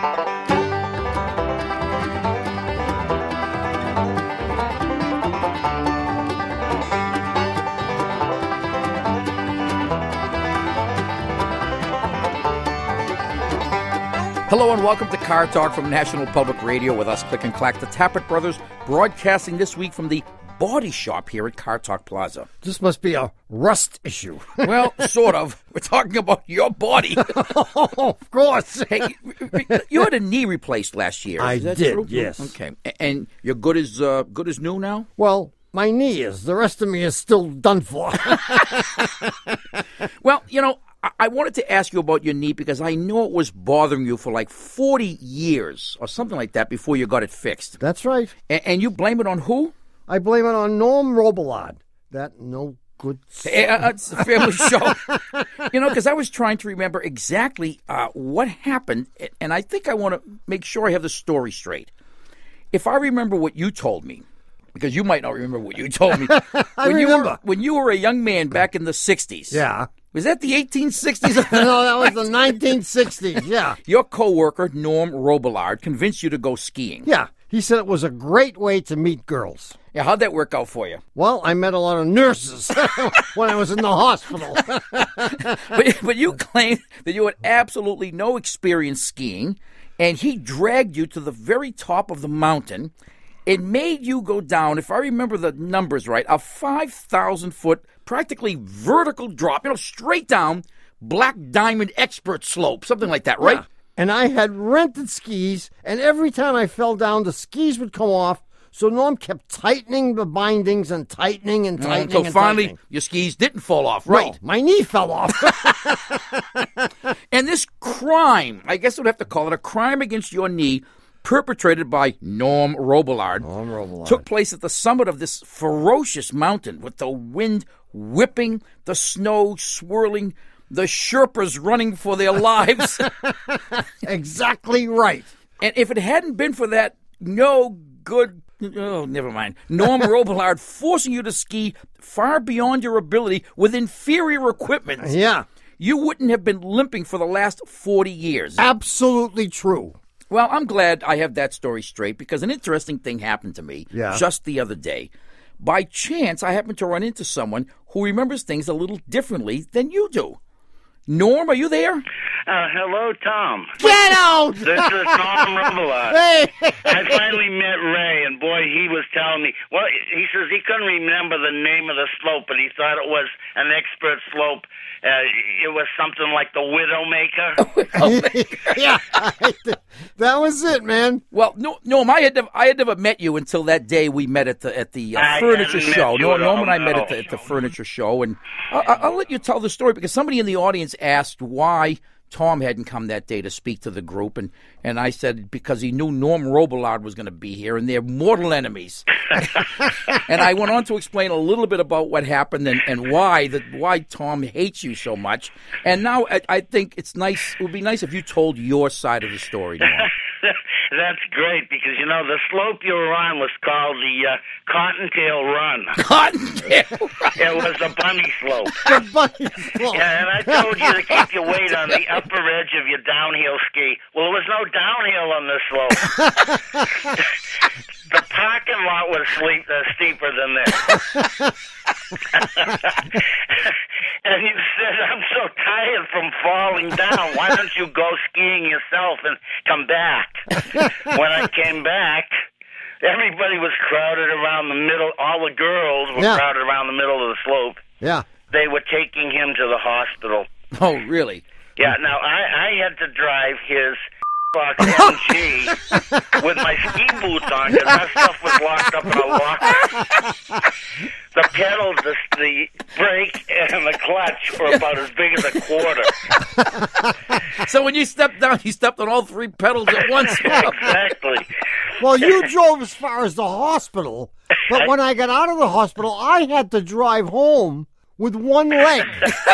Hello and welcome to Car Talk from National Public Radio with us, Click and Clack, the Tappet Brothers, broadcasting this week from the Body Shop here at Car Talk Plaza. This must be a rust issue. Well, sort of. We're talking about your body. Oh, of course. Hey, you had a knee replaced last year. I Is that did, true? yes. Okay. And you're good as new now? Well, my knee is. The rest of me is still done for. Well, you know, I wanted to ask you about your knee because I know it was bothering you for like 40 years or something like that before you got it fixed. That's right. And you blame it on who? I blame it on Norm Robillard. That no good... It's a family show. You know, because I was trying to remember exactly what happened, and I think I want to make sure I have the story straight. If I remember what you told me, because you might not remember what you told me. I remember. When you were a young man back in the 60s. Yeah. Was that the 1860s? No, that was the 1960s, yeah. Your coworker, Norm Robillard, convinced you to go skiing. Yeah, he said it was a great way to meet girls. Yeah, how'd that work out for you? Well, I met a lot of nurses when I was in the hospital. But you claimed that you had absolutely no experience skiing, and he dragged you to the very top of the mountain. It made you go down, if I remember the numbers right, a 5,000-foot, practically vertical drop, straight down, Black Diamond expert slope, something like that, right? Yeah. And I had rented skis, and every time I fell down, the skis would come off. So Norm kept tightening the bindings and tightening and tightening Until and finally tightening. your skis didn't fall off, right? No, my knee fell off. And this crime, I guess we'd have to call it a crime against your knee, perpetrated by Norm Robillard, took place at the summit of this ferocious mountain with the wind whipping, the snow swirling, the Sherpas running for their lives. Exactly right. And if it hadn't been for that never mind. Norm Robillard forcing you to ski far beyond your ability with inferior equipment. Yeah. You wouldn't have been limping for the last 40 years. Absolutely true. Well, I'm glad I have that story straight because an interesting thing happened to me just the other day. By chance, I happened to run into someone who remembers things a little differently than you do. Norm, are you there? Hello, Tom. Get out! This is Norm Robillard. Hey! I finally met Ray, and boy, he was telling me, well, he says he couldn't remember the name of the slope, but he thought it was an expert slope. It was something like the Widowmaker. Yeah, that was it, man. Well, Norm, I had never met you until that day we met at the furniture show. Norm and I met at the furniture show, and I'll let you tell the story because somebody in the audience asked why Tom hadn't come that day to speak to the group, and I said because he knew Norm Robillard was going to be here, and they're mortal enemies. And I went on to explain a little bit about what happened and why Tom hates you so much. And now I think it would be nice if you told your side of the story, Norm. That's great because, the slope you were on was called the Cottontail Run. Cottontail Run? It was the bunny slope. The bunny slope. Yeah, and I told you to keep your weight on the upper edge of your downhill ski. Well, there was no downhill on this slope. The parking lot was steeper than this. And you said, I'm so tired from falling down. Why don't you go skiing yourself and come back? When I came back, everybody was crowded around the middle. All the girls were crowded around the middle of the slope. Yeah. They were taking him to the hospital. Oh, really? Yeah, now I had to drive his MG with my ski boots on because that stuff was locked up in a locker. The pedals, the brake, and the clutch were about as big as a quarter. So when you stepped down, you stepped on all three pedals at once. Exactly. Well, you drove as far as the hospital, but when I got out of the hospital, I had to drive home with one leg.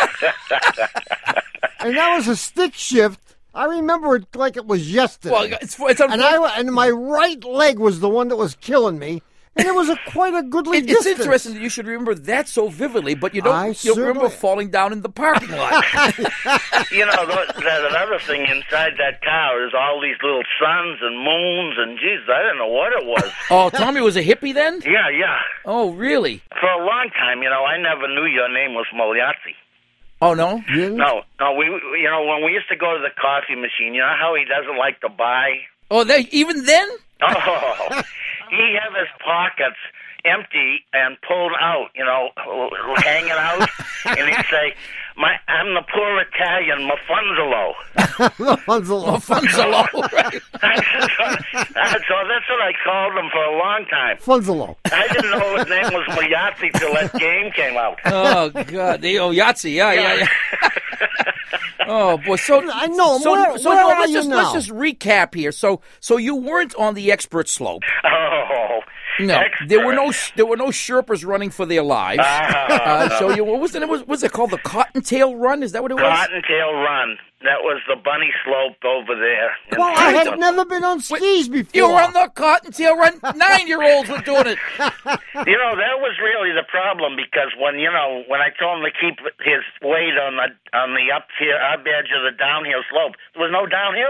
And that was a stick shift. I remember it like it was yesterday. Well, it's and my right leg was the one that was killing me, And it was quite a goodly It's distance. interesting that you should remember that so vividly, but you don't remember certainly- falling down in the parking lot. You know, there's another thing inside that car. There's all these little suns and moons, and Jesus, I don't know what it was. Oh, Tommy was a hippie then? Yeah. Oh, really? For a long time, you know, I never knew your name was Moriarty. Oh, no? You didn't? No, we, you know, when we used to go to the coffee machine, you know how he doesn't like to buy? Oh, even then? Oh, he have his pockets empty and pulled out, you know, hanging out, and he'd say, I'm the poor Italian Mafunzolo. Funzalo, right? So that's what I called him for a long time. Funzalo. I didn't know his name was Moriarty till that game came out. Oh, God. Yahtzee, yeah. Oh, boy. So, I know. So, Where no, are let's you just, now? let's just recap here. So you weren't on the expert slope. Oh, No, expert. there were no Sherpas running for their lives. So what was it? Was it called the Cottontail Run? Is that what it was? Cottontail Run. That was the bunny slope over there. Well, I had never been on skis before. You were on the Cottontail Run. 9-year-olds were doing it. You know, that was really the problem because when I told him to keep his weight on the up edge of the downhill slope, there was no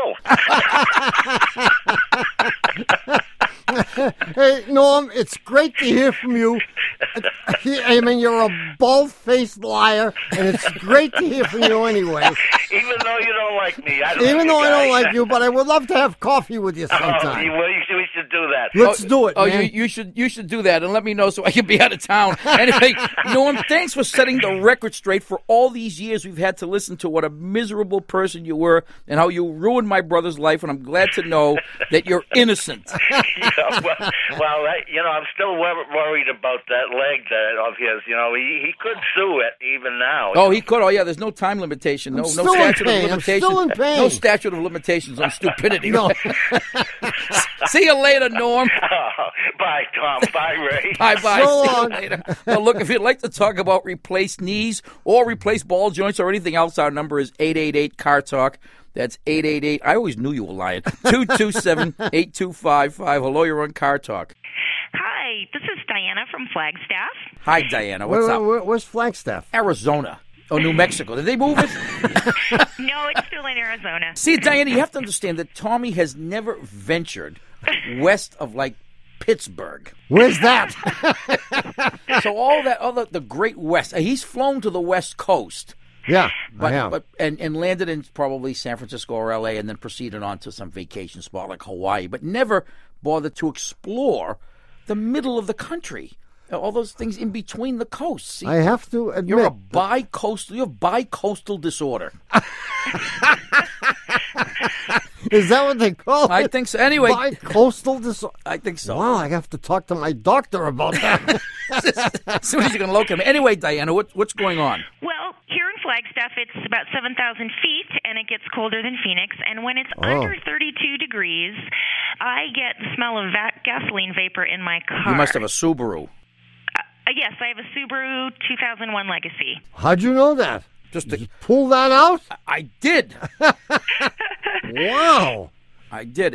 downhill. Hey, Norm, it's great to hear from you. I mean, you're a bald-faced liar, and it's great to hear from you anyway. Even though you don't like me. I don't like you, but I would love to have coffee with you sometime. We should do that. Let's do it, man. You should do that and let me know so I can be out of town. Anyway, Norm, thanks for setting the record straight. For all these years we've had to listen to what a miserable person you were and how you ruined my brother's life, and I'm glad to know that you're innocent. I'm still worried about that leg of his. You know, he could sue it even now. Oh, he could. Oh, yeah. There's no time limitation. No still statute in pain. of limitations. I'm still in pain. No statute of limitations on stupidity. No. See you later, Norm. Bye, Tom. Bye, Ray. Bye. So See you long. later. Well, look, if you'd like to talk about replaced knees or replaced ball joints or anything else, our number is 888-CAR-TALK. That's 888. I always knew you were lying. 227-8255. Hello, you're on Car Talk. Hi, this is Diana from Flagstaff. Hi, Diana. What's up? Where's Flagstaff? Arizona. Oh, New Mexico. Did they move it? No, it's still in Arizona. See, Diana, you have to understand that Tommy has never ventured west of, Pittsburgh. Where's that? So all the Great West, he's flown to the West Coast. Yeah, I have. But landed in probably San Francisco or L.A. and then proceeded on to some vacation spot like Hawaii, but never bothered to explore the middle of the country. All those things in between the coasts. See, I have to admit. you have bicoastal disorder. Is that what they call it? I think so. Anyway. Bicoastal disorder. I think so. Wow, I have to talk to my doctor about that. As soon as you can locate him. Anyway, Diana, what's going on? Well, here in Flagstaff, it's about 7,000 feet, and it gets colder than Phoenix. And when it's under 32 degrees, I get the smell of gasoline vapor in my car. You must have a Subaru. Yes, I have a Subaru 2001 Legacy. How'd you know that? Just Did you pull that out? I did. Wow. I did,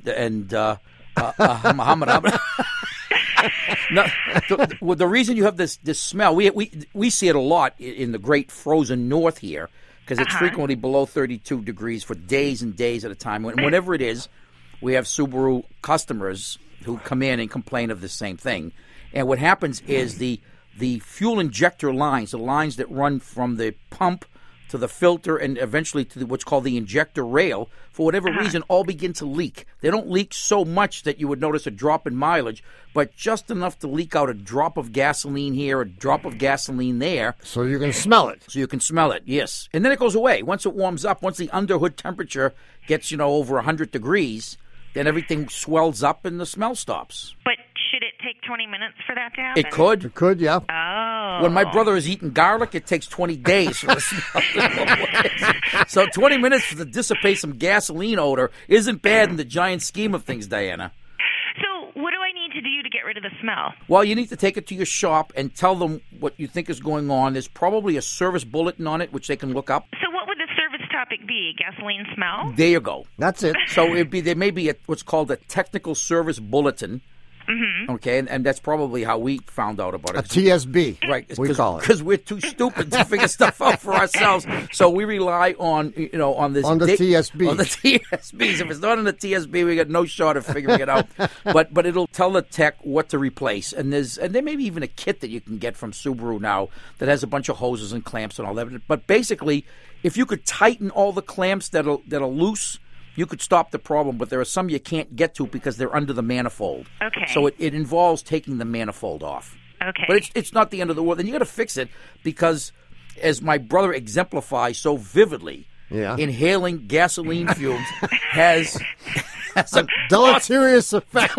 Muhammad. No, the reason you have this smell, we see it a lot in the great frozen north here because it's frequently below 32 degrees for days and days at a time. Whenever it is, we have Subaru customers who come in and complain of the same thing. And what happens is the fuel injector lines, the lines that run from the pump to the filter and eventually to what's called the injector rail, for whatever reason, all begin to leak. They don't leak so much that you would notice a drop in mileage, but just enough to leak out a drop of gasoline here, a drop of gasoline there. So you can smell it. So you can smell it, yes. And then it goes away. Once it warms up, once the underhood temperature gets, over 100 degrees, then everything swells up and the smell stops. But should it take 20 minutes for that to happen? It could. It could, yeah. Oh. When my brother is eating garlic, it takes 20 days for the smell to go away. So 20 minutes to dissipate some gasoline odor isn't bad in the giant scheme of things, Diana. So what do I need to do to get rid of the smell? Well, you need to take it to your shop and tell them what you think is going on. There's probably a service bulletin on it, which they can look up. So what would the service topic be? Gasoline smell? There you go. That's it. So there may be what's called a technical service bulletin, Mm-hmm. Okay, and that's probably how we found out about A it. TSB, Right, we call it. because we're too stupid to figure stuff out for ourselves. So we rely on on this On the TSBs. On the TSBs. If it's not on the TSB, we got no shot of figuring it out. But it'll tell the tech what to replace, and there may be even a kit that you can get from Subaru now that has a bunch of hoses and clamps and all that. But basically, if you could tighten all the clamps that are loose, you could stop the problem, but there are some you can't get to because they're under the manifold. Okay. So it involves taking the manifold off. Okay. But it's not the end of the world. And you got to fix it because, as my brother exemplifies so vividly, inhaling gasoline fumes has a deleterious effect.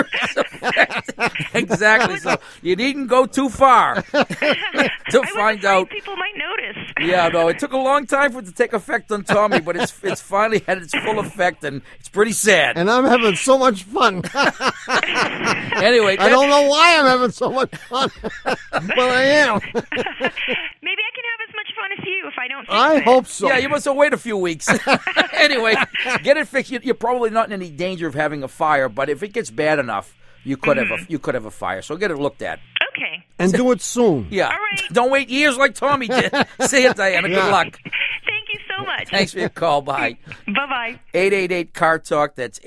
Exactly. So you needn't go too far to find out. People might notice. Yeah, no, it took a long time for it to take effect on Tommy, but it's finally had its full effect, and it's pretty sad. And I'm having so much fun. Anyway, I don't know why I'm having so much fun, but I am. Maybe I can have as much fun as you if I don't fix I it. hope so. Yeah, you must have waited a few weeks. Anyway, get it fixed. You're probably not in any danger of having a fire, but if it gets bad enough, you could have a fire. So get it looked at. Okay. And do it soon. Yeah. All right. Don't wait years like Tommy did. See you, Diana. Good luck. Thank you so much. Thanks for your call. Bye. Bye-bye. 888 Car Talk. That's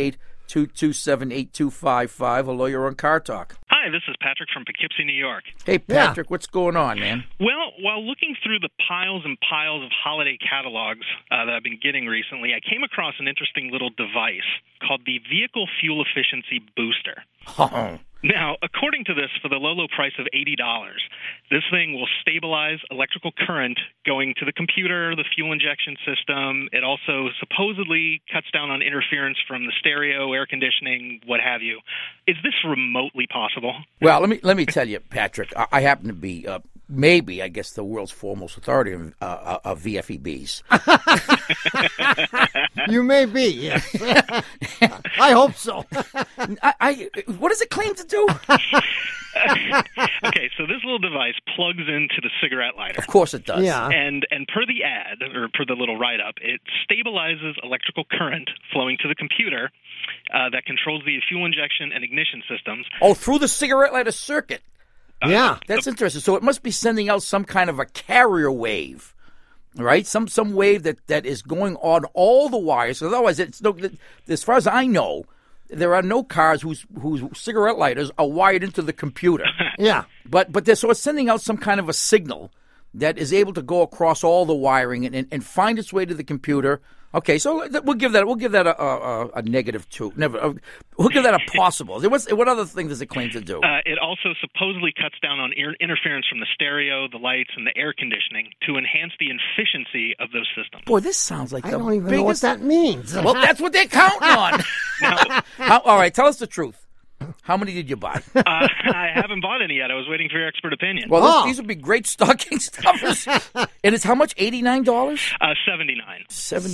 888-227-8255. Hello, you're on Car Talk. Hi, this is Patrick from Poughkeepsie, New York. Hey, Patrick, what's going on, man? Well, while looking through the piles and piles of holiday catalogs that I've been getting recently, I came across an interesting little device called the Vehicle Fuel Efficiency Booster. Oh. Now, according to this, for the low, low price of $80, this thing will stabilize electrical current going to the computer, the fuel injection system. It also supposedly cuts down on interference from the stereo, air conditioning, what have you. Is this remotely possible? Well, let me tell you, Patrick, I happen to be maybe, I guess, the world's foremost authority of VFEBs. You may be, yes. I hope so. What does it claim to do? Okay, so this little device plugs into the cigarette lighter. Of course it does. Yeah. And per the ad, or per the little write-up, it stabilizes electrical current flowing to the computer that controls the fuel injection and ignition systems. Oh, through the cigarette lighter circuit. Yeah. That's interesting. So it must be sending out some kind of a carrier wave, right? Some wave that is going on all the wires. Otherwise, it's no. As far as I know, there are no cars whose cigarette lighters are wired into the computer. Yeah. But so it's sending out some kind of a signal that is able to go across all the wiring and find its way to the computer. Okay, so we'll give that a -2. Never. We'll give that a possible. What other thing does it claim to do? It also supposedly cuts down on interference from the stereo, the lights, and the air conditioning to enhance the efficiency of those systems. Boy, this sounds like I the don't even biggest... know what that means. Well, that's what they're counting on. All right, tell us the truth. How many did you buy? I haven't bought any yet. I was waiting for your expert opinion. Well, these would be great stocking stuffers. And it's how much? $89? $79.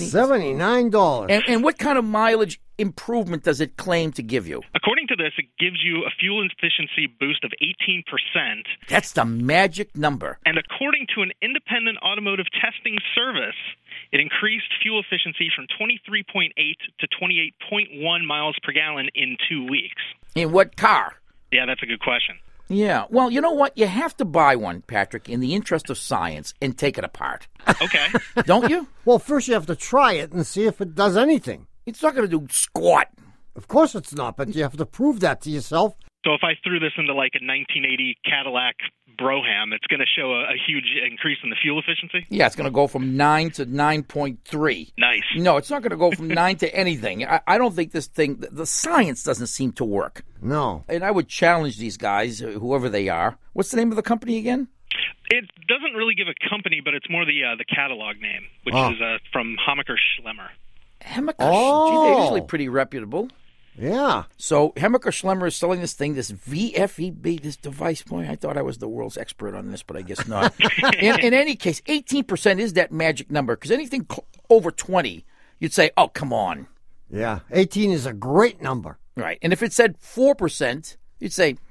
$79. And what kind of mileage improvement does it claim to give you? According to this, it gives you a fuel efficiency boost of 18%. That's the magic number. And according to an independent automotive testing service, it increased fuel efficiency from 23.8 to 28.1 miles per gallon in 2 weeks. In what car? Yeah, that's a good question. Yeah. Well, you know what? You have to buy one, Patrick, in the interest of science and take it apart. Okay. Don't you? Well, first you have to try it and see if it does anything. It's not going to do squat. Of course it's not, but you have to prove that to yourself. So if I threw this into like a 1980 Cadillac Brougham, it's going to show a huge increase in the fuel efficiency? Yeah, it's going to go from 9 to 9.3. Nice. No, it's not going to go from 9 to anything. I don't think this thing, the science doesn't seem to work. No. And I would challenge these guys, whoever they are. What's the name of the company again? It doesn't really give a company, but it's more the catalog name, which is from Hammacher Schlemmer. Hammacher. Oh. Gee, they're usually pretty reputable. Yeah. So Hammacher Schlemmer is selling this thing, this VFEB, this device. Boy, I thought I was the world's expert on this, but I guess not. In any case, 18% is that magic number, because anything over 20, you'd say, oh, come on. Yeah. 18 is a great number. Right. And if it said 4%, you'd say,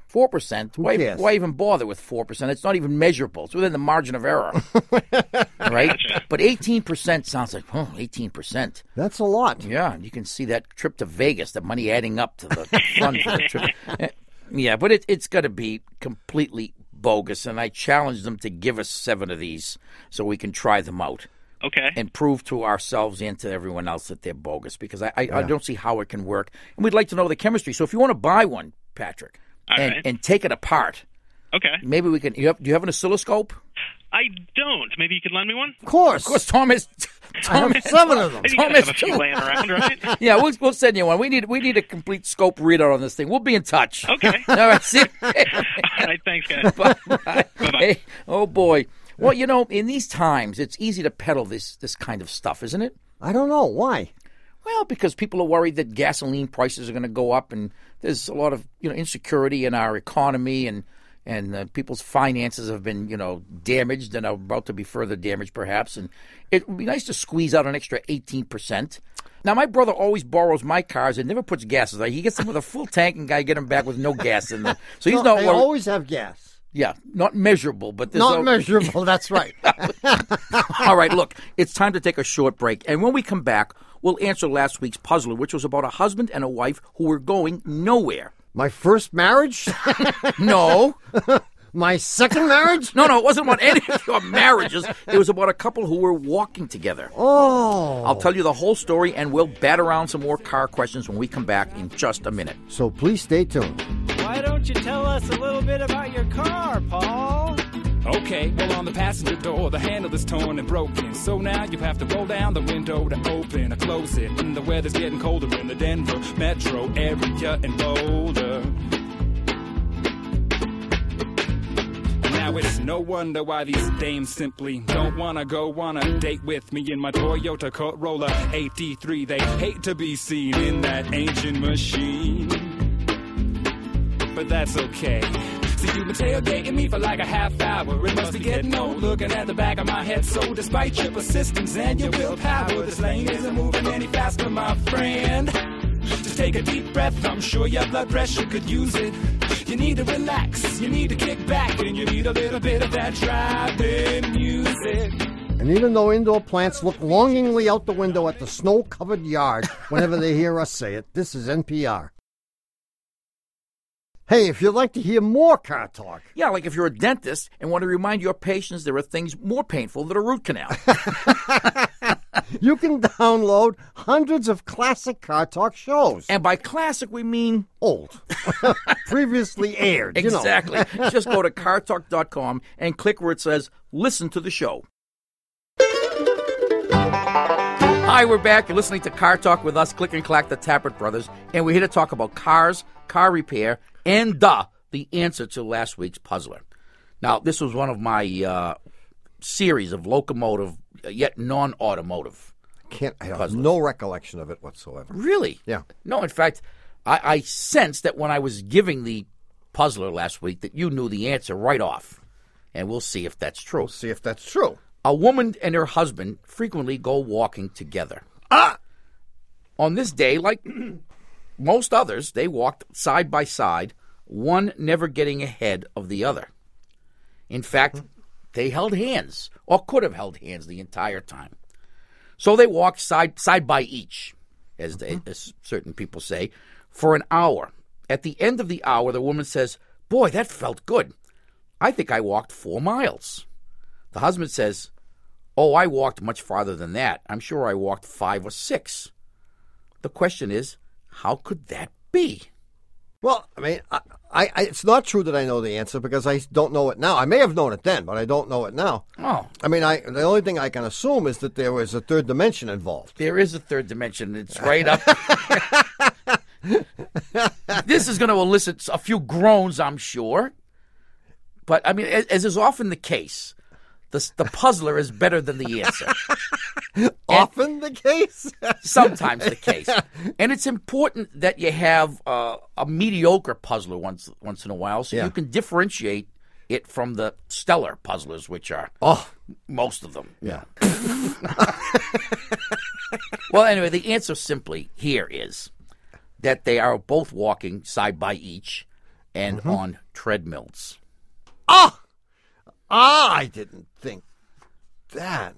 4%. Who cares? Why even bother with 4%? It's not even measurable. It's within the margin of error. Right? But 18% sounds like, 18%. That's a lot. Yeah, you can see that trip to Vegas, the money adding up to the fund for the trip. Yeah, but it's got to be completely bogus, and I challenge them to give us 7 of these so we can try them out. Okay. And prove to ourselves and to everyone else that they're bogus, because I don't see how it can work. And we'd like to know the chemistry. So if you want to buy one, Patrick, and take it apart, okay, maybe we can. Do you have an oscilloscope? I don't. Maybe you could lend me one? Of course. Tom has 7 of them. You Tom have has a few 2. laying around, right? Yeah, we'll send you one. We need a complete scope readout on this thing. We'll be in touch. Okay. All right. See. All right. Thanks, guys. Bye. Bye-bye. Hey, oh boy. Well, in these times, it's easy to peddle this kind of stuff, isn't it? I don't know. Why? Well, because people are worried that gasoline prices are going to go up, and there's a lot of insecurity in our economy, and people's finances have been damaged and are about to be further damaged, perhaps. And it would be nice to squeeze out an extra 18%. Now, my brother always borrows my cars and never puts gas in them. He gets them with a full tank, and I get them back with no gas in them. So he's not They worried. always have gas. Yeah, not measurable, but there's Not measurable. That's right. All right, look, it's time to take a short break. And when we come back, we'll answer last week's puzzler, which was about a husband and a wife who were going nowhere. My first marriage? No. My second marriage? No, it wasn't about any of your marriages. It was about a couple who were walking together. Oh. I'll tell you the whole story, and we'll bat around some more car questions when we come back in just a minute. So please stay tuned. Why don't you tell us a little bit about your car, Paul? Okay, well, on the passenger door, the handle is torn and broken. So now you have to roll down the window to open or close it. And the weather's getting colder in the Denver metro area and Boulder. Now it's no wonder why these dames simply don't wanna go on a date with me in my Toyota Corolla 83. They hate to be seen in that ancient machine, but that's okay. See, you've been tailgating me for like a half hour. It must be getting old looking at the back of my head. So despite your persistence and your willpower, this lane isn't moving any faster, my friend. Just take a deep breath, I'm sure your blood pressure could use it. You need to relax, you need to kick back, and you need a little bit of that driving music. And even though indoor plants look longingly out the window at the snow-covered yard whenever they hear us say it, this is NPR. Hey, if you'd like to hear more car talk. Yeah, like if you're a dentist and want to remind your patients there are things more painful than a root canal. You can download hundreds of classic car talk shows. And by classic, we mean Old. Previously aired. exactly. Just go to cartalk.com and click where it says listen to the show. Hi, we're back. You're listening to Car Talk with us, Click and Clack, the Tappert Brothers, and we're here to talk about cars, car repair, and the answer to last week's puzzler. Now, this was one of my series of locomotive, yet non-automotive. I have no recollection of it whatsoever. Really? Yeah. No, in fact, I sensed that when I was giving the puzzler last week that you knew the answer right off, and we'll see if that's true. We'll see if that's true. A woman and her husband frequently go walking together. On this day, like most others, they walked side by side, one never getting ahead of the other. In fact, they held hands, or could have held hands the entire time. So they walked side by each, as certain people say, for an hour. At the end of the hour, the woman says, "Boy, that felt good. I think I walked 4 miles." The husband says, "Oh, I walked much farther than that. I'm sure I walked 5 or 6. The question is, how could that be? Well, I mean, I it's not true that I know the answer because I don't know it now. I may have known it then, but I don't know it now. Oh. I mean, the only thing I can assume is that there was a third dimension involved. There is a third dimension. It's right up. This is going to elicit a few groans, I'm sure. But, I mean, as is often the case, the puzzler is better than the answer. Often the case? Sometimes the case. And it's important that you have a mediocre puzzler once in a while so you can differentiate it from the stellar puzzlers, which are most of them. Yeah. Well, anyway, the answer simply here is that they are both walking side by each, and on treadmills. I didn't think that.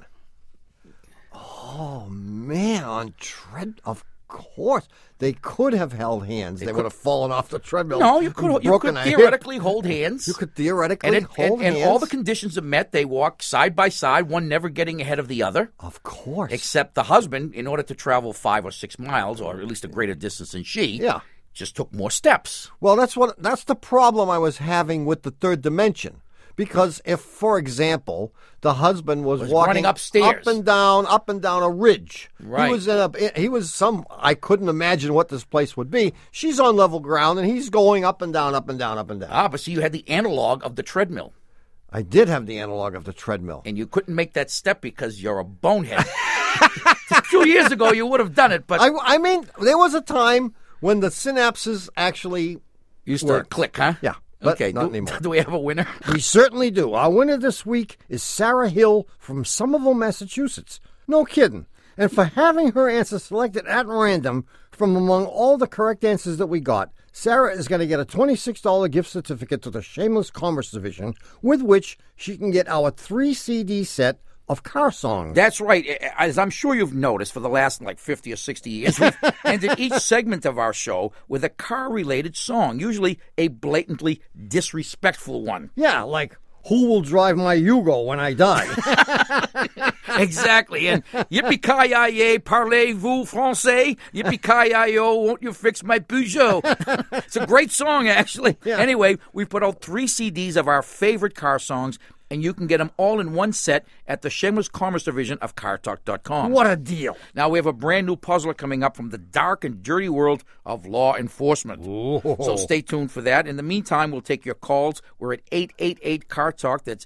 Oh, man, of course. They could have held hands. They would have fallen off the treadmill. No, you could theoretically hold hands. You could theoretically hold hands. And all the conditions are met. They walk side by side, one never getting ahead of the other. Of course. Except the husband, in order to travel 5 or 6 miles, or at least a greater distance than she, just took more steps. Well, that's the problem I was having with the third dimension. Because if, for example, the husband was walking running upstairs, up and down a ridge, right? I couldn't imagine what this place would be. She's on level ground, and he's going up and down, up and down, up and down. But see, you had the analog of the treadmill. I did have the analog of the treadmill, and you couldn't make that step because you're a bonehead. 2 years ago, you would have done it, but I mean, there was a time when the synapses actually used to click, huh? Yeah. Okay, not anymore. Do we have a winner? We certainly do. Our winner this week is Sarah Hill from Somerville, Massachusetts. No kidding. And for having her answer selected at random from among all the correct answers that we got, Sarah is going to get a $26 gift certificate to the Shameless Commerce Division, with which she can get our 3-CD set of car songs. That's right. As I'm sure you've noticed, for the last 50 or 60 years, we've ended each segment of our show with a car-related song, usually a blatantly disrespectful one. Yeah, like, who will drive my Yugo when I die? Exactly. And yippee-ki-yay, parlez-vous français? Yippee-ki-yo, won't you fix my Peugeot? It's a great song, actually. Yeah. Anyway, we put out 3 CDs of our favorite car songs, and you can get them all in one set at the Shameless Commerce Division of CarTalk.com. What a deal. Now, we have a brand new puzzler coming up from the dark and dirty world of law enforcement. Ooh. So stay tuned for that. In the meantime, we'll take your calls. We're at 888-CAR-TALK. That's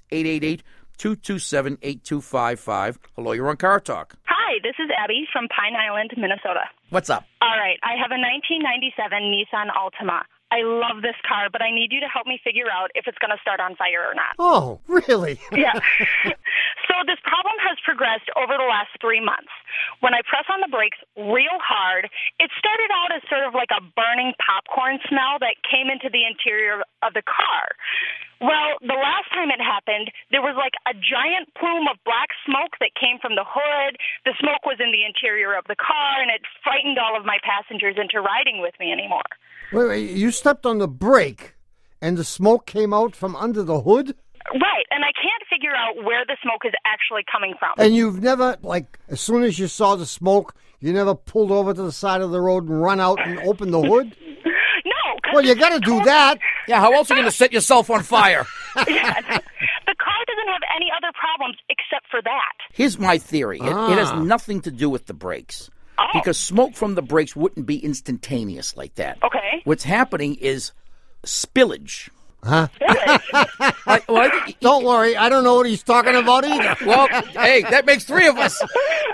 888-227-8255. Hello, you're on Car Talk. Hi, this is Abby from Pine Island, Minnesota. What's up? All right, I have a 1997 Nissan Altima. I love this car, but I need you to help me figure out if it's going to start on fire or not. Oh, really? Yeah. So this problem has progressed over the last 3 months. When I press on the brakes real hard, it started out as sort of like a burning popcorn smell that came into the interior of the car. Well, the last time it happened, there was like a giant plume of black smoke that came from the hood. The smoke was in the interior of the car, and it frightened all of my passengers into riding with me anymore. Wait, you stepped on the brake, and the smoke came out from under the hood? Right, and I can't figure out where the smoke is actually coming from. And you've never, as soon as you saw the smoke, you never pulled over to the side of the road and run out and opened the hood? No. Well, you got to do that. Yeah, how else are you going to set yourself on fire? Yeah, the car doesn't have any other problems except for that. Here's my theory. It has nothing to do with the brakes. Oh. Because smoke from the brakes wouldn't be instantaneous like that. Okay. What's happening is spillage. Huh? Spillage? Don't worry, I don't know what he's talking about either. Well, hey, that makes 3 of us.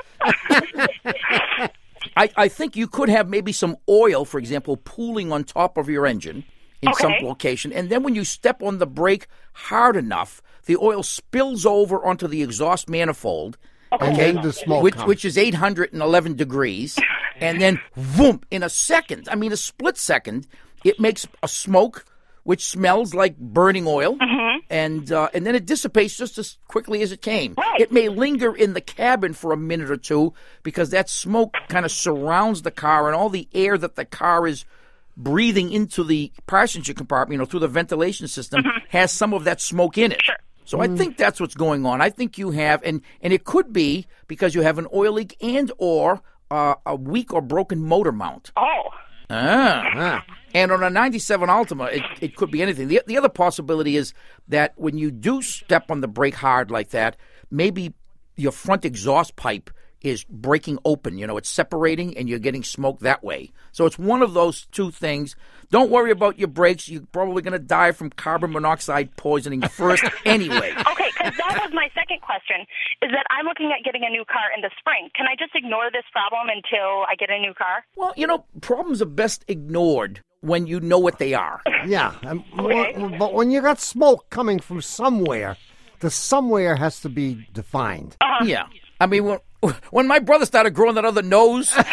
I think you could have maybe some oil, for example, pooling on top of your engine in some location. And then when you step on the brake hard enough, the oil spills over onto the exhaust manifold. Okay, and then the smoke which is 811 degrees, and then, boom, in a second, a split second, it makes a smoke which smells like burning oil, and then it dissipates just as quickly as it came. Right. It may linger in the cabin for a minute or two because that smoke kind of surrounds the car, and all the air that the car is breathing into the passenger compartment, through the ventilation system, has some of that smoke in it. Sure. So I think that's what's going on. I think you have, and it could be because you have an oil leak or a weak or broken motor mount. Oh. And on a 97 Altima, it could be anything. The other possibility is that when you do step on the brake hard like that, maybe your front exhaust pipe is breaking open. It's separating, and you're getting smoke that way. So it's one of those 2 things. Don't worry about your brakes. You're probably going to die from carbon monoxide poisoning first anyway. Okay, because that was my second question, is that I'm looking at getting a new car in the spring. Can I just ignore this problem until I get a new car? Well, problems are best ignored when you know what they are. Yeah, Okay. But when you got smoke coming from somewhere, the somewhere has to be defined. Yeah. When my brother started growing that other nose,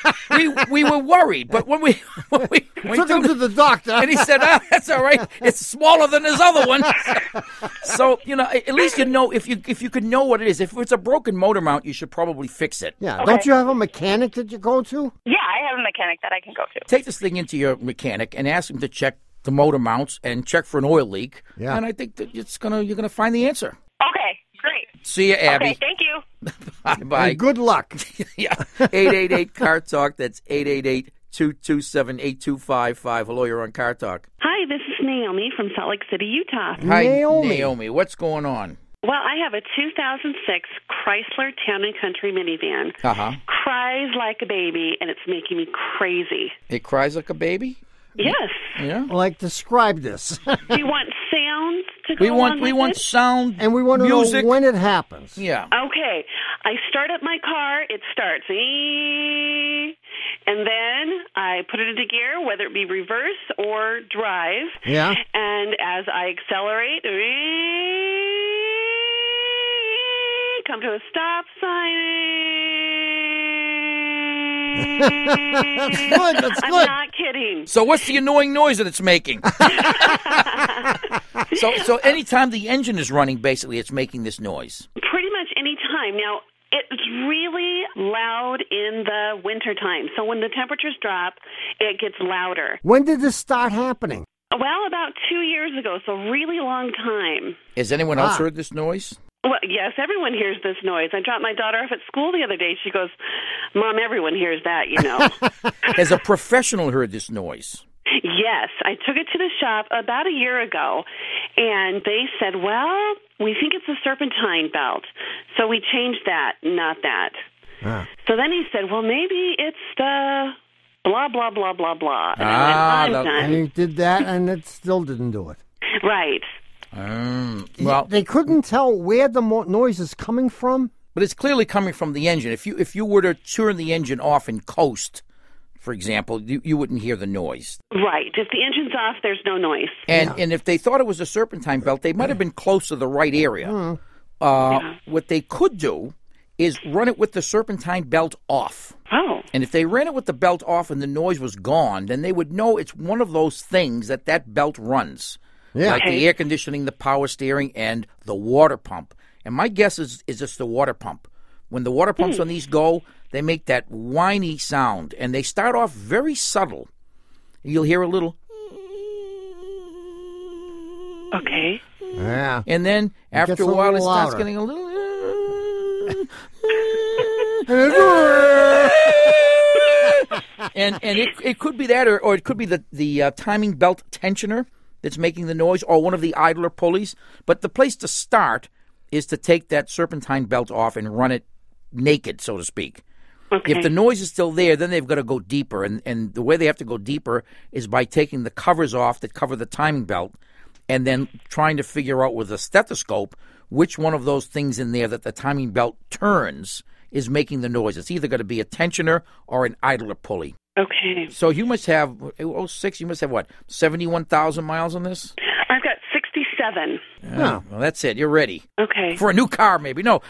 we were worried, but when we Took him to the doctor. and he said, that's all right. It's smaller than his other one. So, at least if you could know what it is. If it's a broken motor mount, you should probably fix it. Yeah. Don't you have a mechanic that you go to? Yeah, I have a mechanic that I can go to. Take this thing into your mechanic and ask him to check the motor mounts and check for an oil leak. Yeah. And I think that you're gonna find the answer. Okay, great. See you, Abby. Okay, thank you. Bye. And good luck. Yeah. 888 Car Talk. That's 888-227-8255. Hello, you're on Car Talk. Hi, this is Naomi from Salt Lake City, Utah. Hi, Naomi. Naomi. What's going on? Well, I have a 2006 Chrysler Town & Country minivan. Uh-huh. Cries like a baby, and it's making me crazy. It cries like a baby? Yes. Yeah. Like, describe this. Do you want sounds to go We want it? sound And we want to music. know when it happens. Yeah. Okay. I start up my car, it starts, and then I put it into gear, whether it be reverse or drive. Yeah. And as I accelerate, come to a stop sign. That's good. That's I'm good. not kidding. So what's the annoying noise that it's making? So anytime the engine is running, basically, it's making this noise. Pretty much any time. Now, it's really loud in the wintertime. So when the temperatures drop, it gets louder. When did this start happening? Well, about 2 years ago, so really long time. Has anyone else heard this noise? Well, yes, everyone hears this noise. I dropped my daughter off at school the other day. She goes, Mom, everyone hears that, you know. Has a professional heard this noise? Yes, I took it to the shop about a year ago, and they said, well, we think it's a serpentine belt. So we changed that, not that. So then he said, well, maybe it's the blah, blah, blah, blah, blah. And I went, I'm done. And he did that, and it still didn't do it. Right. Well, They couldn't tell where the noise is coming from? but it's clearly coming from the engine. If you were to turn the engine off and coast, for example, you wouldn't hear the noise. Right. If the engine's off, there's no noise. And if they thought it was a serpentine belt, they might have been close to the right area. What they could do is run it with the serpentine belt off. Oh. And if they ran it with the belt off and the noise was gone, then they would know it's one of those things that belt runs. Yeah. Like the air conditioning, the power steering, and the water pump. And my guess is it's the water pump. When the water pumps on these go, they make that whiny sound. And they start off very subtle. You'll hear a little... Okay. Yeah. And then after gets a a while, it little starts louder. getting a little... and it could be that, or it could be the timing belt tensioner that's making the noise, or one of the idler pulleys. But the place to start is to take that serpentine belt off and run it naked, so to speak. Okay. If the noise is still there, then they've got to go deeper. And the way they have to go deeper is by taking the covers off that cover the timing belt and then trying to figure out with a stethoscope which one of those things in there that the timing belt turns is making the noise. It's either going to be a tensioner or an idler pulley. Okay. So you must have, 06, you must have what, 71,000 miles on this? I've got 67. Oh, well, that's it. You're ready. Okay. For a new car, maybe. No.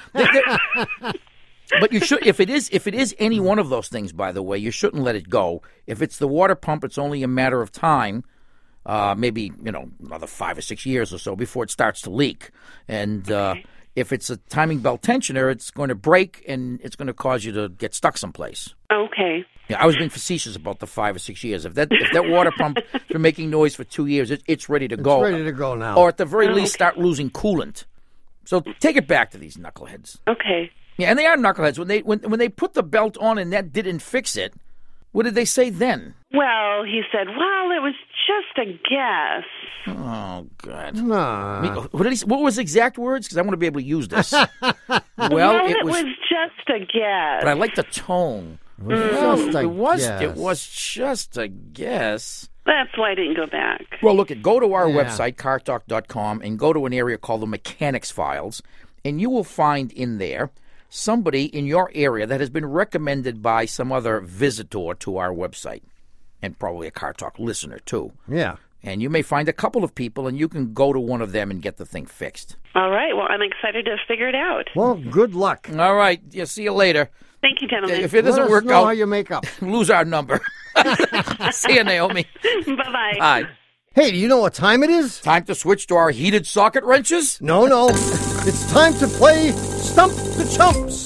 But you should, if it is any one of those things, by the way, you shouldn't let it go. If it's the water pump, it's only a matter of time, maybe, another 5 or 6 years or so before it starts to leak. And if it's a timing belt tensioner, it's going to break and it's going to cause you to get stuck someplace. Okay. Yeah, I was being facetious about the 5 or 6 years. If that water pump has been making noise for 2 years, it's ready to go. It's ready to go now. Or at the very least, start losing coolant. So take it back to these knuckleheads. Okay. Yeah, and they are knuckleheads. When they put the belt on and that didn't fix it, what did they say then? Well, he said, well, it was just a guess. Oh, God. Nah. What was the exact words? Because I want to be able to use this. Well, it was just a guess. But I like the tone. It was just a guess. That's why I didn't go back. Well, look, go to our website, cartalk.com, and go to an area called the Mechanics Files, and you will find in there somebody in your area that has been recommended by some other visitor to our website, and probably a Car Talk listener, too. Yeah. And you may find a couple of people, and you can go to one of them and get the thing fixed. All right. Well, I'm excited to figure it out. Well, good luck. All right. Yeah, see you later. Thank you, gentlemen. If it doesn't work know out, how you make up. lose our number. See you, Naomi. Bye-bye. Hi. Hey, do you know what time it is? Time to switch to our heated socket wrenches? No. It's time to play Stump the Chumps.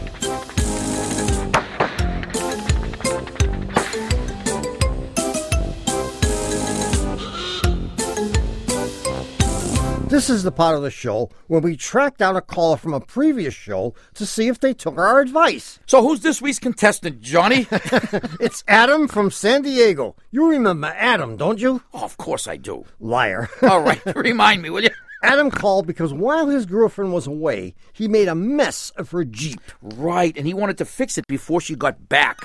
This is the part of the show where we track down a caller from a previous show to see if they took our advice. So who's this week's contestant, Johnny? It's Adam from San Diego. You remember Adam, don't you? Oh, of course I do. Liar. All right, remind me, will you? Adam called because while his girlfriend was away, he made a mess of her Jeep. Right, and he wanted to fix it before she got back.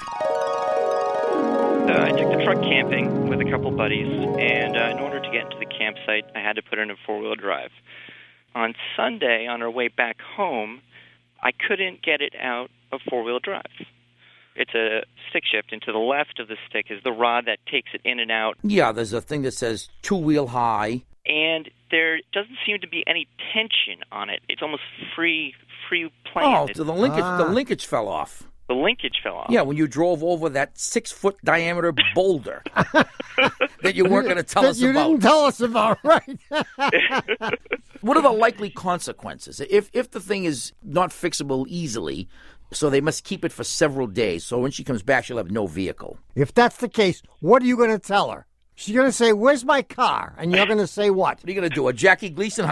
I took the truck camping with a couple buddies, and in order to get into the campsite, I had to put it in four-wheel drive. On Sunday, on our way back home, I couldn't get it out of four-wheel drive. It's a stick shift, and to the left of the stick is the rod that takes it in and out. Yeah, there's a thing that says two-wheel high. And there doesn't seem to be any tension on it. It's almost free playing. Oh, so the linkage fell off. The linkage fell off. Yeah, when you drove over that 6-foot diameter boulder that you weren't going to tell us you about. You didn't tell us about, right? What are the likely consequences? If the thing is not fixable easily, so they must keep it for several days, so when she comes back, she'll have no vehicle. If that's the case, what are you going to tell her? She's going to say, "Where's my car?" And you're going to say what? What are you going to do? A Jackie Gleason?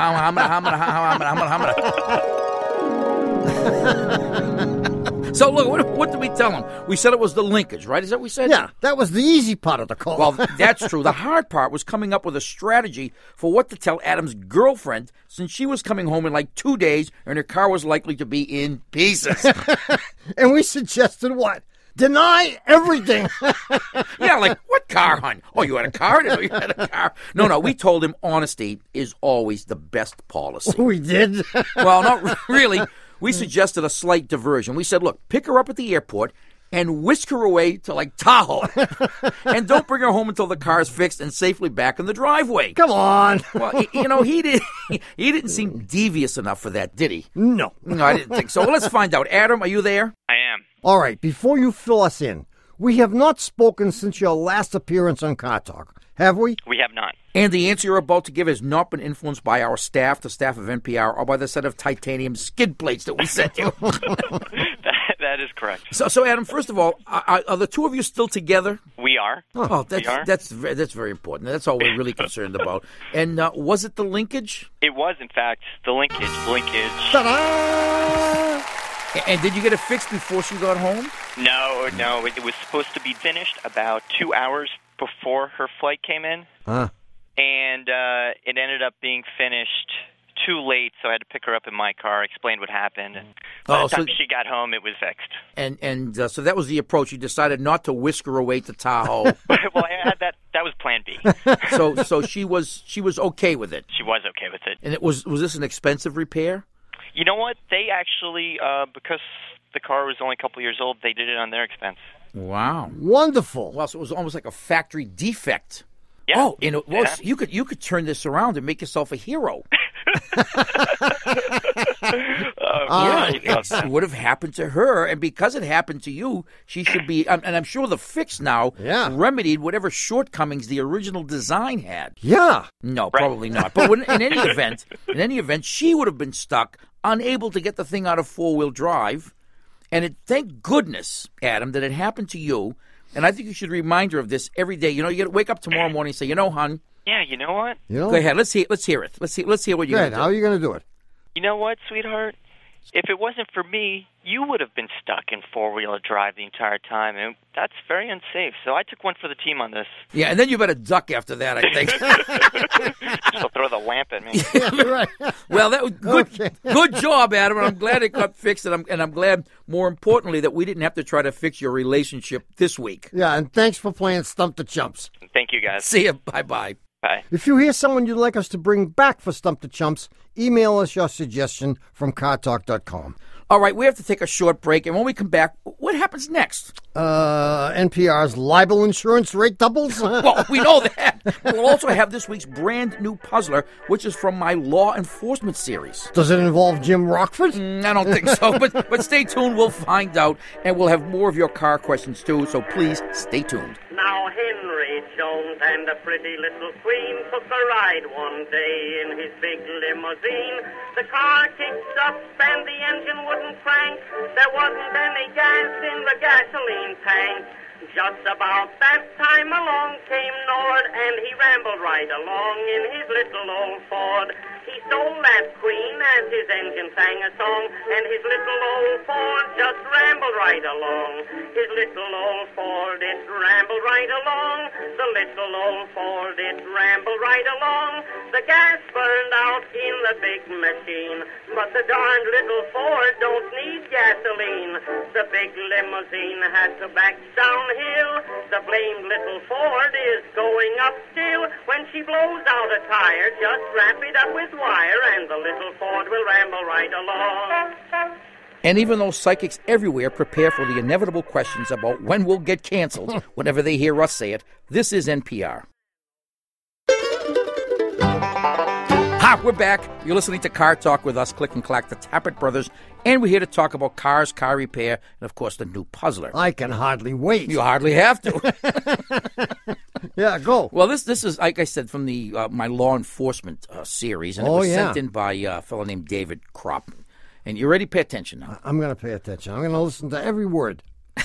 So, look, what did we tell him? We said it was the linkage, right? Is that what we said? Yeah, that was the easy part of the call. Well, that's true. The hard part was coming up with a strategy for what to tell Adam's girlfriend since she was coming home in like 2 days and her car was likely to be in pieces. And we suggested what? Deny everything. Yeah, like, what car, hon? Oh, you had a car? I didn't know you had a car. No, we told him honesty is always the best policy. We did? Well, not really. We suggested a slight diversion. We said, look, pick her up at the airport and whisk her away to, like, Tahoe. And don't bring her home until the car's fixed and safely back in the driveway. Come on. Well, he didn't seem devious enough for that, did he? No, I didn't think so. Well, let's find out. Adam, are you there? I am. All right, before you fill us in, we have not spoken since your last appearance on Car Talk, have we? We have not. And the answer you're about to give has not been influenced by our staff, the staff of NPR, or by the set of titanium skid plates that we sent you. That is correct. So, Adam, first of all, are the two of you still together? We are. Oh, that's very important. That's all we're really concerned about. And was it the linkage? It was, in fact, the linkage. Ta-da! And did you get it fixed before she got home? No. It was supposed to be finished about 2 hours before her flight came in. And it ended up being finished too late, so I had to pick her up in my car, explained what happened. And by the time she got home, it was fixed. And so that was the approach. You decided not to whisk her away to Tahoe. Well, I had that. That was Plan B. So she was okay with it. She was okay with it. And was this an expensive repair? You know what? They actually, because the car was only a couple years old, they did it on their expense. Wow. Wonderful. Well, so it was almost like a factory defect. Yeah. Oh, you could turn this around and make yourself a hero. It would have happened to her, and because it happened to you, she should be. And I'm sure the fix now remedied whatever shortcomings the original design had. Yeah. No, probably not. But in any event, she would have been stuck, unable to get the thing out of four-wheel drive. And thank goodness, Adam, that it happened to you. And I think you should remind her of this every day. You got to wake up tomorrow morning and say, hon. Yeah, you know what? Go ahead. Let's hear it. Let's hear what you're going to do. How are you going to do it? You know what, sweetheart? If it wasn't for me, you would have been stuck in four-wheeler drive the entire time, and that's very unsafe. So I took one for the team on this. Yeah, and then you better duck after that, I think. She'll throw the lamp at me. Yeah, right. Well, that was good. Okay. Good job, Adam, and I'm glad it got fixed, and I'm glad, more importantly, that we didn't have to try to fix your relationship this week. Yeah, and thanks for playing Stump the Chumps. Thank you, guys. See you. Bye-bye. Bye. If you hear someone you'd like us to bring back for Stump the Chumps, email us your suggestion from cartalk.com. All right, we have to take a short break, and when we come back, what happens next? NPR's libel insurance rate doubles? Well, we know that. We'll also have this week's brand new puzzler, which is from my law enforcement series. Does it involve Jim Rockford? I don't think so, but stay tuned. We'll find out, and we'll have more of your car questions, too, so please stay tuned. Now Henry Jones and a pretty little queen took a ride one day in his big limousine. The car kicked up and the engine wouldn't crank. There wasn't any gas in the gasoline tank. Just about that time along came Nord, and he rambled right along in his little old Ford. He stole that queen as his engine sang a song, and his little old Ford just rambled right along. His little old Ford, it rambled right along. The little old Ford, it rambled right along. The gas burned out in the big machine, but the darned little Ford don't need gasoline. The big limousine had to back downhill. The blamed little Ford is going up still. When she blows out a tire, just wrap it up with wire, and the little Ford will ramble right along. And even though psychics everywhere prepare for the inevitable questions about when we'll get canceled whenever they hear us say it, this is NPR. We're back. You're listening to Car Talk with us, Click and Clack, the Tappert Brothers, and we're here to talk about cars, car repair, and, of course, the new puzzler. I can hardly wait. You hardly have to. Yeah, go. Well, this is, like I said, from the my law enforcement series, and it was sent in by a fellow named David Kropp. And you ready? Pay attention now. I'm going to pay attention. I'm going to listen to every word.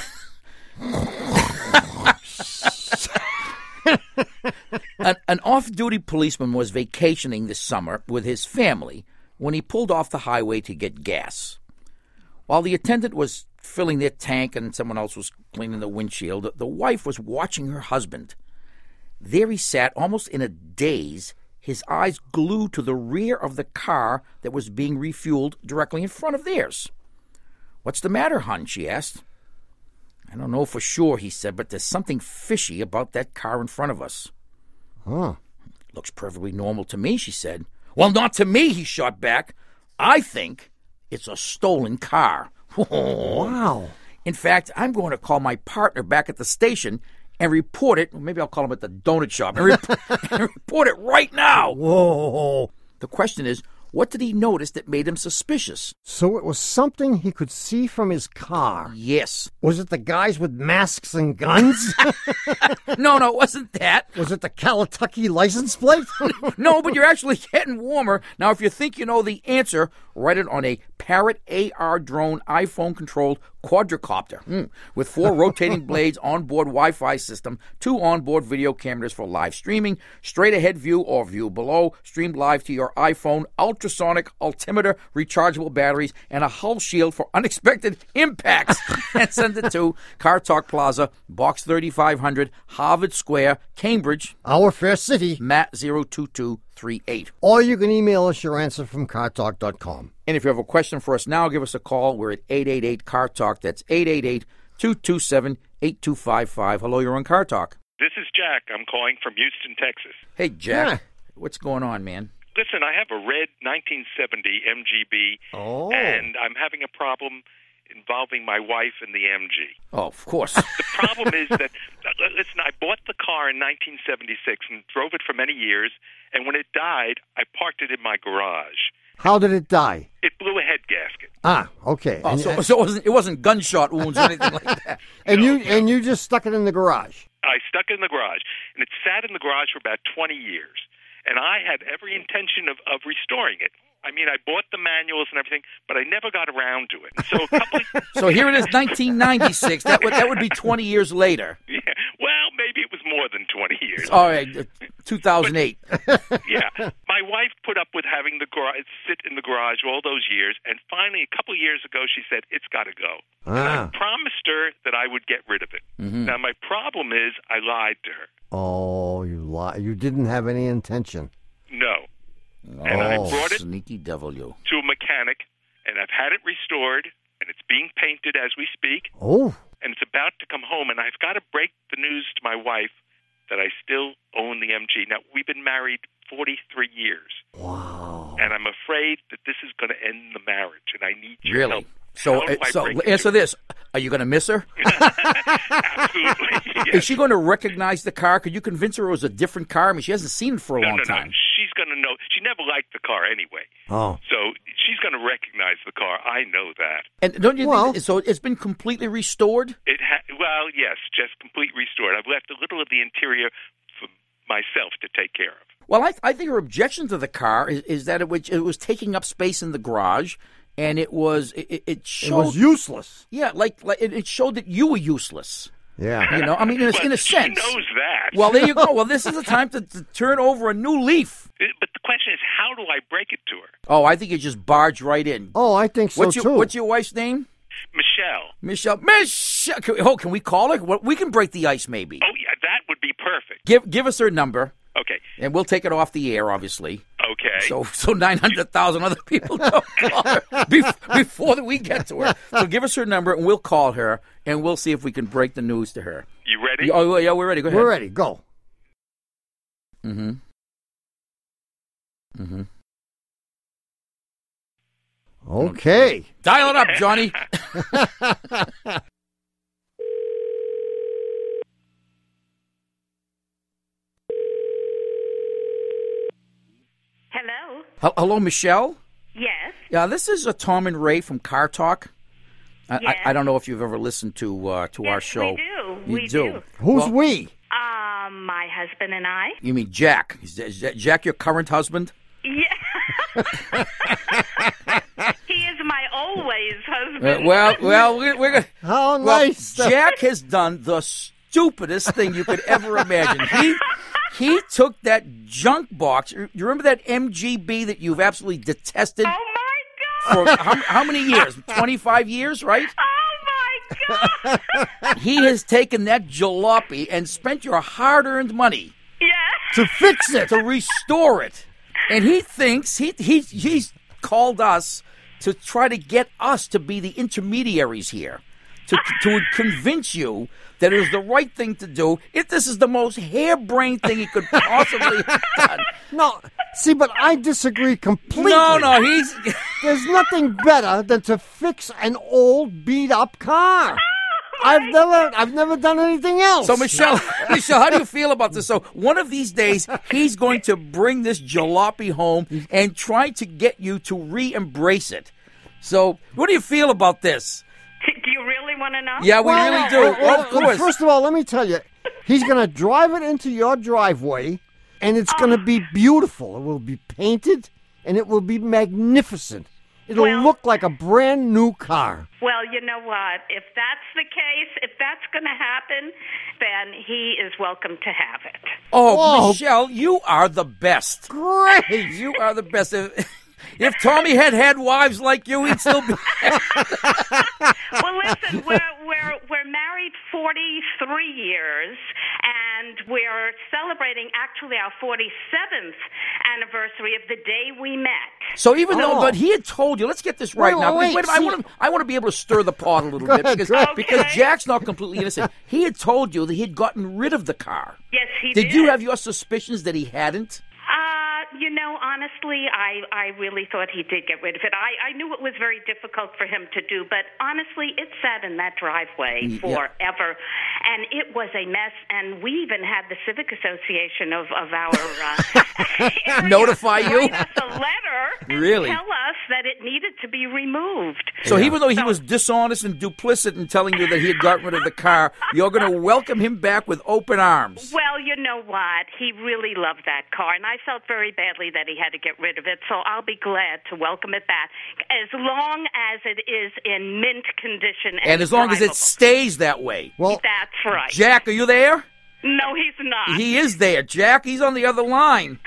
An off-duty policeman was vacationing this summer with his family when he pulled off the highway to get gas. While the attendant was filling their tank and someone else was cleaning the windshield, the wife was watching her husband. There he sat, almost in a daze, his eyes glued to the rear of the car that was being refueled directly in front of theirs. "What's the matter, hon?" she asked. "I don't know for sure," he said, "but there's something fishy about that car in front of us." Huh. "Looks perfectly normal to me," she said. "Well, not to me," he shot back. "I think it's a stolen car." Wow. "In fact, I'm going to call my partner back at the station and report it." Maybe I'll call him at the donut shop. And report it right now. Whoa. The question is, what did he notice that made him suspicious? So it was something he could see from his car. Yes. Was it the guys with masks and guns? No, it wasn't that. Was it the Kalatucky license plate? No, but you're actually getting warmer. Now, if you think you know the answer, write it on a Parrot AR drone iPhone-controlled quadricopter with 4 rotating blades, onboard Wi-Fi system, 2 onboard video cameras for live streaming, straight-ahead view or view below, streamed live to your iPhone, ultrasonic altimeter, rechargeable batteries, and a hull shield for unexpected impacts. And send it to Car Talk Plaza, Box 3500, Harvard Square, Cambridge. Our fair city. Matt 02238. Or you can email us your answer from cartalk.com. And if you have a question for us now, give us a call. We're at 888-CAR-TALK. That's 888-227-8255. Hello, you're on Car Talk. This is Jack. I'm calling from Houston, Texas. Hey, Jack. What's going on, man? Listen, I have a red 1970 MGB, and I'm having a problem involving my wife and the MG. Oh, of course. The problem is that, listen, I bought the car in 1976 and drove it for many years, and when it died, I parked it in my garage. How did it die? It blew a head gasket. Ah, okay. Oh, so it wasn't gunshot wounds or anything like that. And you just stuck it in the garage? I stuck it in the garage, and it sat in the garage for about 20 years. And I had every intention of restoring it. I mean, I bought the manuals and everything, but I never got around to it. So So here it is, 1996. That would be 20 years later. Yeah. Well, maybe it was more than 20 years. All right, 2008. Yeah. My wife put up with having the garage sit in the garage all those years, and finally, a couple of years ago, she said, "It's got to go." And I promised her that I would get rid of it. Mm-hmm. Now, my problem is I lied to her. Oh, you lied. You didn't have any intention. No. And I brought it sneaky devil, you. to a mechanic, and I've had it restored, and it's being painted as we speak. Oh. And it's about to come home, and I've got to break the news to my wife that I still own the MG. Now, we've been married 43 years. Wow. And I'm afraid that this is going to end the marriage, and I need your help. So, answer this. Are you going to miss her? Absolutely. Yes. Is she going to recognize the car? Could you convince her it was a different car? I mean, she hasn't seen it for a long time. No. She's going to know. She never liked the car anyway. Oh. So she's going to recognize the car. I know that. And don't you think so? It's been completely restored? Well, yes, just complete restored. I've left a little of the interior for myself to take care of. Well, I think her objection to the car is that it was taking up space in the garage. And it showed useless. Yeah, like it showed that you were useless. Yeah, you know, I mean, in a sense. She knows that. Well, there you go. Well, this is the time to turn over a new leaf. But the question is, how do I break it to her? Oh, I think you just barge right in. Oh, I think so too. What's your wife's name? Michelle. Michelle. Can we call her? We can break the ice, maybe. Oh yeah, that would be perfect. Give us her number. Okay. And we'll take it off the air, obviously. Okay. So 900,000 other people don't call her before we get to her. So give us her number, and we'll call her, and we'll see if we can break the news to her. You ready? Oh, yeah, we're ready. Go ahead. We're ready. Go. Mm-hmm. Okay. Dial it up, Johnny. Hello. Hello, Michelle? Yes. Yeah, this is Tom and Ray from Car Talk. Yes. I don't know if you've ever listened to our show. We do. We do. Who's we? My husband and I. You mean Jack? Is Jack your current husband? Yeah. He is my always husband. We're gonna. How nice. Jack has done the stupidest thing you could ever imagine. He took that junk box. You remember that MGB that you've absolutely detested? Oh, my God. For how many years? 25 years, right? Oh, my God. He has taken that jalopy and spent your hard-earned money to fix it, to restore it. And he thinks he's called us to try to get us to be the intermediaries here, to convince you that it was the right thing to do. If this is the most harebrained thing he could possibly have done. No, see, but I disagree completely. No, There's nothing better than to fix an old, beat-up car. I've never done anything else. So, Michelle, how do you feel about this? So, one of these days, he's going to bring this jalopy home and try to get you to re-embrace it. So, what do you feel about this? Do you really want to know? Yeah, we really do. Of course. First of all, let me tell you, he's going to drive it into your driveway, and it's going to be beautiful. It will be painted, and it will be magnificent. It'll look like a brand new car. Well, you know what? If that's the case, if that's going to happen, then he is welcome to have it. Oh, Whoa. Michelle, you are the best. Great. You are the best. If Tommy had wives like you, he'd still be. Well, listen, we're married 43 years, and we're celebrating actually our 47th anniversary of the day we met. So even though, but he had told you, let's get this right now. Wait, I want to be able to stir the pot a little bit because Jack's not completely innocent. He had told you that he had gotten rid of the car. Yes, he did. Did you have your suspicions that he hadn't? You know, honestly, I really thought he did get rid of it. I knew it was very difficult for him to do, but honestly, it sat in that driveway forever, and it was a mess. And we even had the Civic Association of our notify you, write us a letter, and really tell us that it needed to be removed. So even though he was dishonest and duplicit in telling you that he had gotten rid of the car, you're going to welcome him back with open arms. Well, you know what? He really loved that car, and I felt very badly that he had to get rid of it, so I'll be glad to welcome it back as long as it is in mint condition and as long as it stays that way. Well, that's right. Jack, are you there? No, he's not. He is there, Jack. He's on the other line.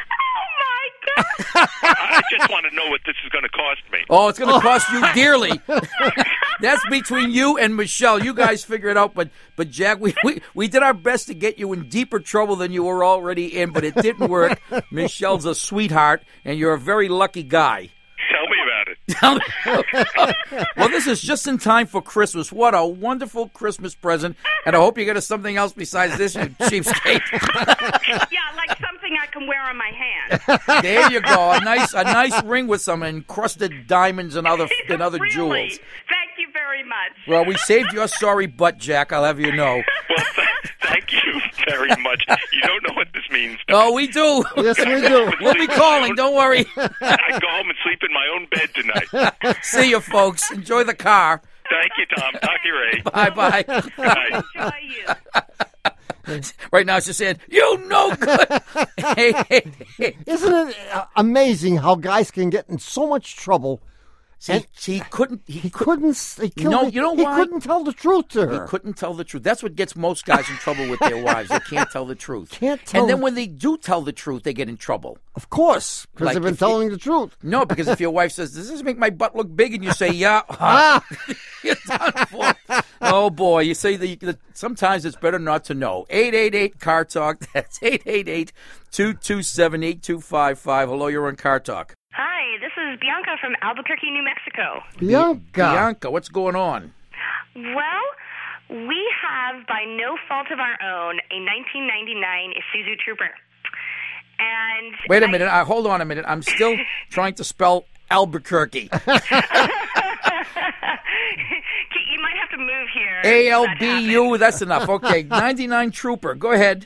I just want to know what this is going to cost me. Oh, it's going to cost you dearly. That's between you and Michelle. You guys figure it out. But Jack, we did our best to get you in deeper trouble than you were already in, but it didn't work. Michelle's a sweetheart, and you're a very lucky guy. Tell me about it. Well, this is just in time for Christmas. What a wonderful Christmas present. And I hope you get us something else besides this, you cheapskate. Yeah, like something I can wear on my hand. There you go. A nice ring with some encrusted diamonds and other really? jewels. Thank you very very much. Well, we saved your sorry butt, Jack. I'll have you know. Well, thank you very much. You don't know what this means. Oh, we do. Yes, we do. We'll be calling. Don't worry. I go home and sleep in my own bed tonight. See you, folks. Enjoy the car. Thank you, Tom. Talk to you, Ray. Bye-bye. Bye. Enjoy you. Right now, she's saying, "You no good." Hey. Isn't it amazing how guys can get in so much trouble? See, he couldn't. He couldn't. You know why? He couldn't tell the truth to her. He couldn't tell the truth. That's what gets most guys in trouble with their wives. They can't tell the truth. Can't tell. And then when they do tell the truth, they get in trouble. Of course, because Like they've been if telling the truth. No, because if your wife says, "Does this make my butt look big?" and you say, "Yeah," you're done for. Oh boy, you say sometimes it's better not to know. 888 Car Talk. That's 888-227-8255. Hello, you're on Car Talk. Hi, this is Bianca from Albuquerque, New Mexico. Bianca, what's going on? Well, we have, by no fault of our own, a 1999 Isuzu Trooper. And wait a minute. Hold on a minute. I'm still trying to spell Albuquerque. You might have to move here. ALBU, that's enough. Okay, 99 Trooper. Go ahead.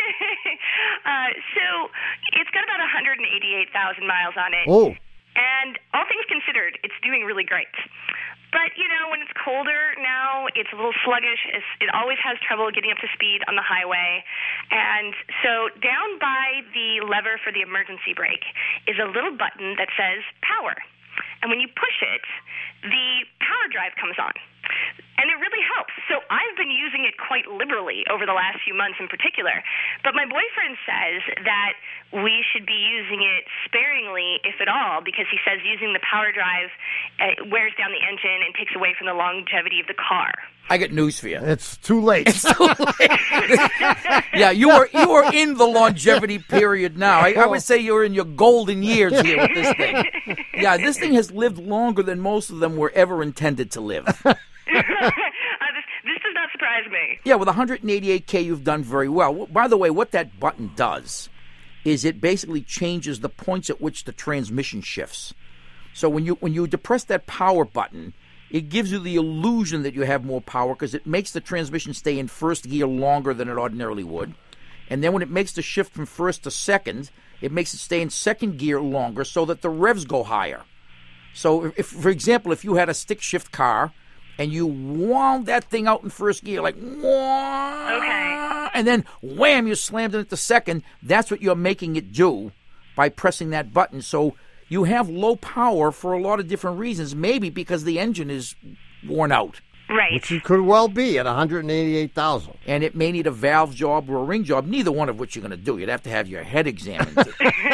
So it's got about 188,000 miles on it. Oh. And all things considered, it's doing really great. But, when it's colder now, it's a little sluggish. It always has trouble getting up to speed on the highway. And so down by the lever for the emergency brake is a little button that says power. And when you push it, the power drive comes on. And it really helps. So I've been using it quite liberally over the last few months in particular. But my boyfriend says that we should be using it sparingly, if at all, because he says using the power drive wears down the engine and takes away from the longevity of the car. I got news for you. It's too late. It's too late. Yeah, you are in the longevity period now. I would say you're in your golden years here with this thing. Yeah, this thing has lived longer than most of them were ever intended to live. This does not surprise me. Yeah, with 188K, you've done very well. By the way, what that button does is it basically changes the points at which the transmission shifts. So when you depress that power button, it gives you the illusion that you have more power because it makes the transmission stay in first gear longer than it ordinarily would. And then when it makes the shift from first to second, it makes it stay in second gear longer so that the revs go higher. So, if, for example, if you had a stick shift car and you wound that thing out in first gear, like, okay, and then wham, you slammed it into second, that's what you're making it do by pressing that button. So you have low power for a lot of different reasons, maybe because the engine is worn out. Right. Which it could well be at 188,000. And it may need a valve job or a ring job, neither one of which you're going to do. You'd have to have your head examined.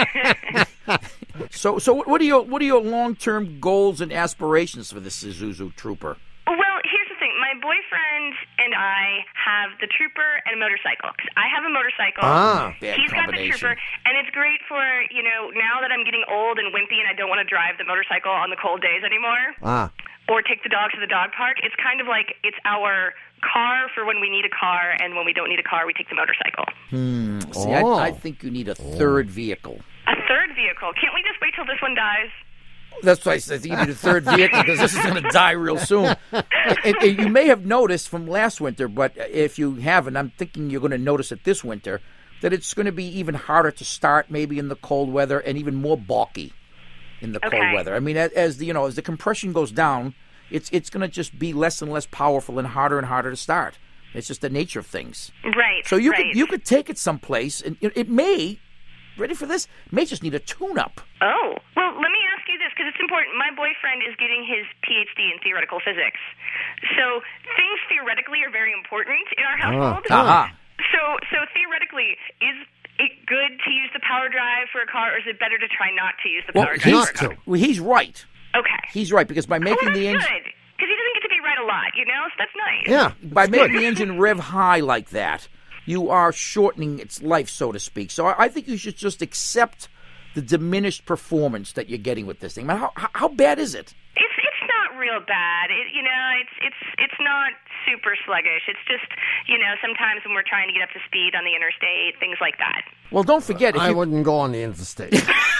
So what are your long-term goals and aspirations for this Isuzu Trooper? Well, here's the thing. My boyfriend and I have the Trooper and a motorcycle. 'Cause I have a motorcycle. He's got the Trooper, and it's great for, now that I'm getting old and wimpy and I don't want to drive the motorcycle on the cold days anymore. Or take the dog to the dog park. It's kind of like it's our car for when we need a car, and when we don't need a car, we take the motorcycle. See, I think you need a third vehicle. A third vehicle? Can't we just wait till this one dies? That's why I said you need a third vehicle, because this is going to die real soon. And you may have noticed from last winter, but if you haven't, I'm thinking you're going to notice it this winter, that it's going to be even harder to start maybe in the cold weather and even more balky in the cold weather. I mean, as the compression goes down, it's going to just be less and less powerful and harder to start. It's just the nature of things. Right. So you could take it someplace, and it may, ready for this, may just need a tune-up. Oh. Well, let me ask you this, because it's important. My boyfriend is getting his PhD in theoretical physics. So things theoretically are very important in our household. So theoretically, is it good to use the power drive for a car, or is it better to try not to use the power drive for a car? Well, he's right. Okay. He's right, because by making the engine... good, because he doesn't get to be right a lot, so that's nice. Yeah. By making the engine rev high like that, you are shortening its life, so to speak. So I think you should just accept the diminished performance that you're getting with this thing. Man, how bad is it? It's not real bad. It's not super sluggish. It's just, sometimes when we're trying to get up to speed on the interstate, things like that. Well, don't forget. I wouldn't go on the interstate.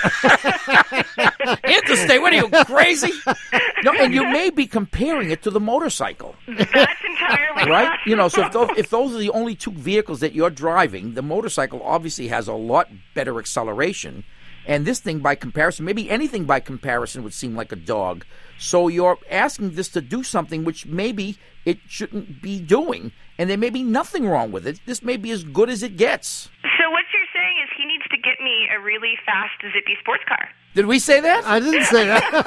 Interstate? What are you, crazy? No, and you may be comparing it to the motorcycle. That's entirely right. possible. So if those are the only two vehicles that you're driving, the motorcycle obviously has a lot better acceleration. And this thing, by comparison, maybe anything by comparison would seem like a dog. So you're asking this to do something which maybe it shouldn't be doing. And there may be nothing wrong with it. This may be as good as it gets. So what you're saying is he needs to get me a really fast, zippy sports car. Did we say that? I didn't say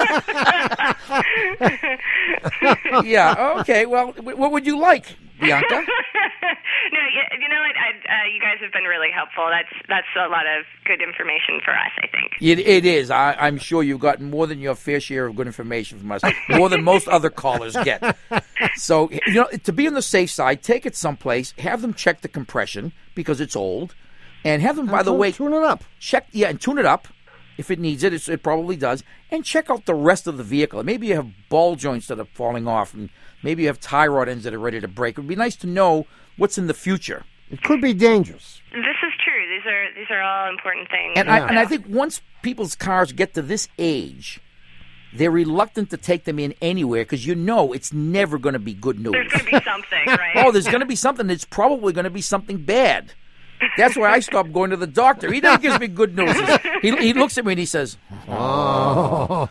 that. Yeah, okay. Well, what would you like, Bianca? No, you know what? You guys have been really helpful. That's a lot of good information for us, I think. It is. I'm sure you've gotten more than your fair share of good information from us, more than most other callers get. So, to be on the safe side, take it someplace, have them check the compression because it's old, and have them, by the way, tune it up. And tune it up. If it needs it, it probably does. And check out the rest of the vehicle. Maybe you have ball joints that are falling off, and maybe you have tie rod ends that are ready to break. It would be nice to know what's in the future. It could be dangerous. This is true. These are all important things. And I think once people's cars get to this age, they're reluctant to take them in anywhere because it's never going to be good news. There's going to be something, right? Oh, there's going to be something. It's probably going to be something bad. That's why I stopped going to the doctor. He never gives me good news. He looks at me and he says, "Oh,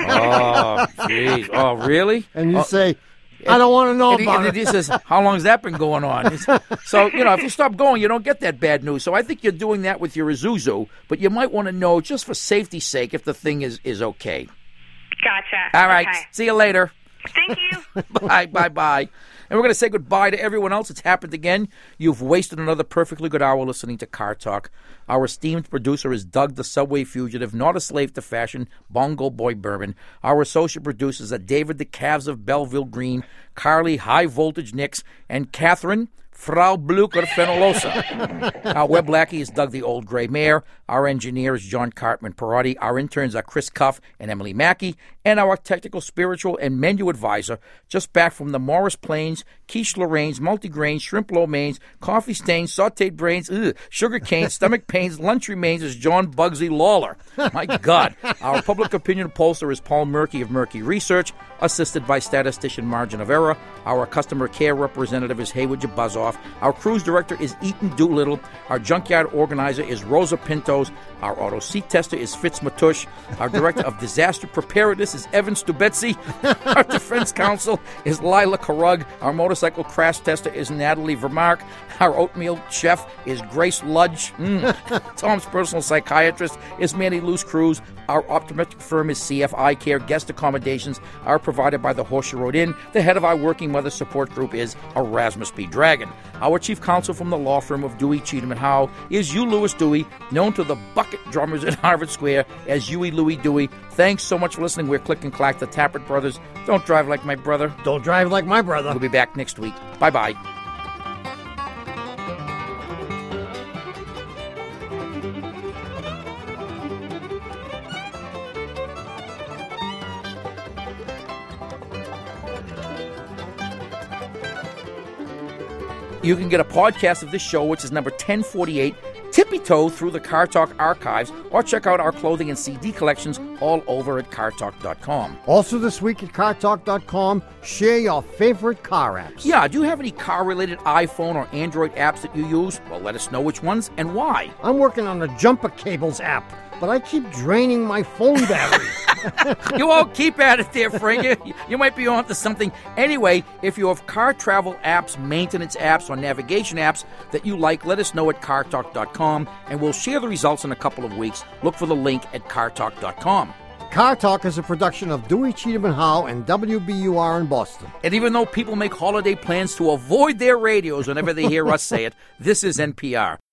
jeez, oh, really?" And you say, "I don't want to know about it." And he says, "How long has that been going on?" So, if you stop going, you don't get that bad news. So I think you're doing that with your Isuzu, but you might want to know, just for safety's sake, if the thing is okay. Gotcha. All right. Okay. See you later. Thank you. Bye. And we're going to say goodbye to everyone else. It's happened again. You've wasted another perfectly good hour listening to Car Talk. Our esteemed producer is Doug the Subway Fugitive, not a slave to fashion, Bongo Boy Bourbon. Our associate producers are David the Calves of Belleville Green, Carly High Voltage Nix, and Catherine Frau Blucher Fenolosa. Our web lackey is Doug the Old Gray Mare. Our engineer is John Cartman Perotti. Our interns are Chris Cuff and Emily Mackey. And our technical, spiritual, and menu advisor, just back from the Morris Plains, quiche Lorraine's, multigrain, shrimp lo mains, coffee stains, sauteed brains, sugar cane, stomach pains, lunch remains, is John Bugsy Lawler. My God. Our public opinion pollster is Paul Murky of Murky Research, assisted by statistician Margin of Error. Our customer care representative is Haywood Jabuzoff. Our cruise director is Eaton Doolittle. Our junkyard organizer is Rosa Pintos. Our auto seat tester is Fitz Matush. Our director of disaster preparedness is Evan Stubetzi. Our defense counsel is Lila Carrug. Our motorcycle crash tester is Natalie Vermark. Our oatmeal chef is Grace Ludge. Tom's personal psychiatrist is Manny Luce Cruz. Our optometric firm is CF Eye Care. Guest accommodations are provided by the Horseshoe Road Inn. The head of our Working Mother support group is Erasmus B. Dragon. Our chief counsel from the law firm of Dewey, Cheatham & Howe is Hugh Lewis Dewey, known to the bucket drummers at Harvard Square as Huey Louie Dewey. Thanks so much for listening. We're Click and Clack, the Tappert Brothers. Don't drive like my brother. Don't drive like my brother. We'll be back next week. Bye-bye. You can get a podcast of this show, which is number 1048, tippy-toe through the Car Talk archives, or check out our clothing and CD collections all over at cartalk.com. Also this week at cartalk.com, share your favorite car apps. Yeah, do you have any car-related iPhone or Android apps that you use? Well, let us know which ones and why. I'm working on the Jumper Cables app, but I keep draining my phone battery. You all keep at it there, Frank. You might be on to something. Anyway, if you have car travel apps, maintenance apps, or navigation apps that you like, let us know at cartalk.com, and we'll share the results in a couple of weeks. Look for the link at cartalk.com. Car Talk is a production of Dewey, Cheatham & Howe and WBUR in Boston. And even though people make holiday plans to avoid their radios whenever they hear us say it, this is NPR.